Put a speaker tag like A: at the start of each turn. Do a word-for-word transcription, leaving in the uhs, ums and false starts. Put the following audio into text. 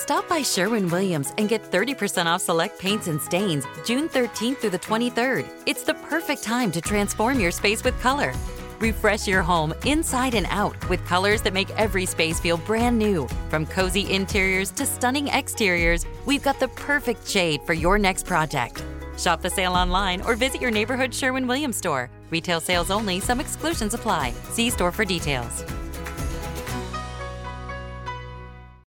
A: Stop by Sherwin-Williams and get thirty percent off select paints and stains June thirteenth through the twenty-third. It's the perfect time to transform your space with color. Refresh your home inside and out with colors that make every space feel brand new. From cozy interiors to stunning exteriors, we've got the perfect shade for your next project. Shop the sale online or visit your neighborhood Sherwin-Williams store. Retail sales only. Some exclusions apply. See store for details.